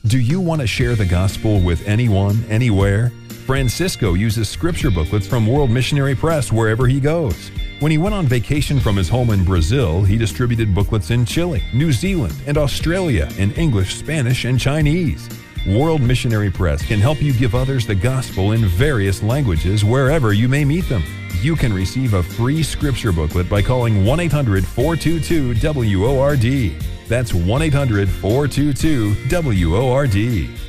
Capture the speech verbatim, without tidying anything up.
Do you want to share the gospel with anyone, anywhere? Francisco uses scripture booklets from World Missionary Press wherever he goes. When he went on vacation from his home in Brazil, he distributed booklets in Chile, New Zealand, and Australia in English, Spanish, and Chinese. World Missionary Press can help you give others the gospel in various languages wherever you may meet them. You can receive a free scripture booklet by calling one eight hundred, four two two, W O R D. That's one eight hundred, four two two, W O R D.